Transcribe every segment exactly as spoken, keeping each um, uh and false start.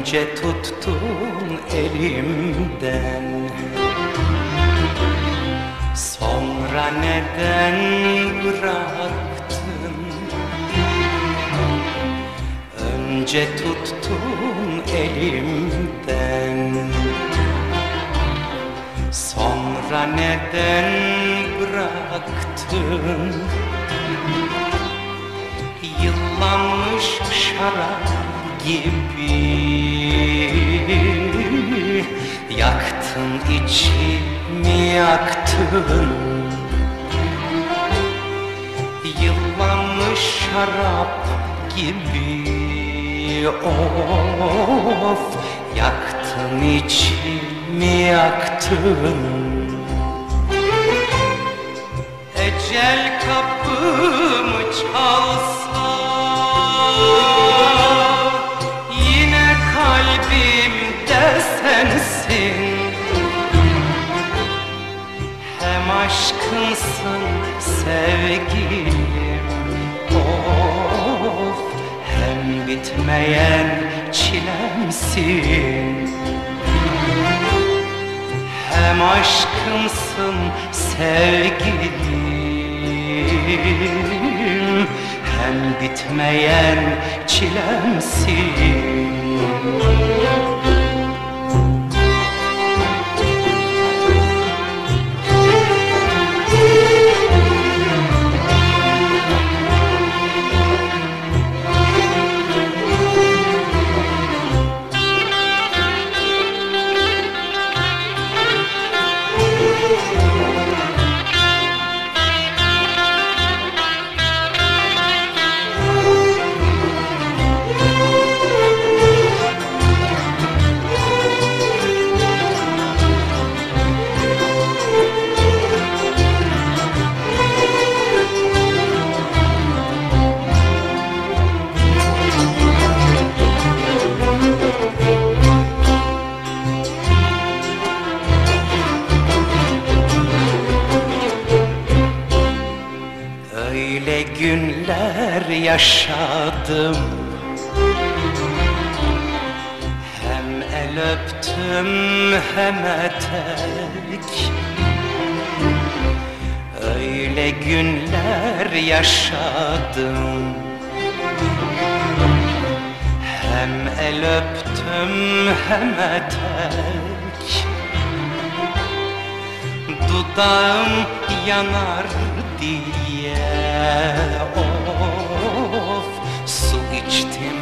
Önce tuttun elimden, sonra neden bıraktın? Önce tuttun elimden, sonra neden bıraktın? Yıllanmış şarap gibi yaktın içimi, yaktın. Yıllanmış şarap gibi, of, yaktın içimi, yaktın. Ecel kapımı çalsa yine kalbimde sensin. Hem aşkınsın sevgilim, of, hem bitmeyen çilemsin. Hem aşkımsın sevgilim, hem bitmeyen çilemsin. Öyle günler yaşadım, hem el öptüm hem etek. Öyle günler yaşadım, hem el öptüm hem etek. Dudağım yanar diye, of, su içtim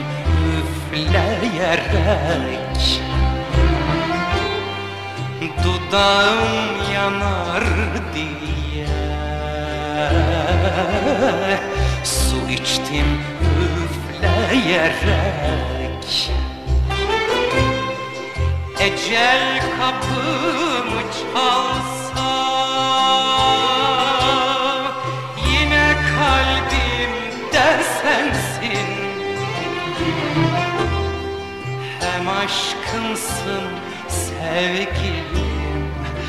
üfleyerek. Dudağım yanar diye, su içtim üfleyerek. Ecel kapımı çalsa yine kalbimde sensin. Hem aşkımsın sevgilim,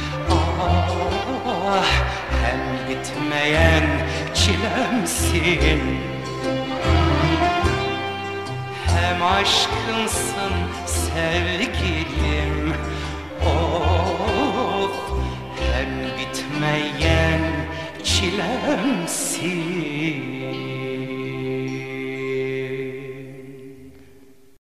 ah, hem bitmeyen çilemsin. Hem aşkımsın sevgilim,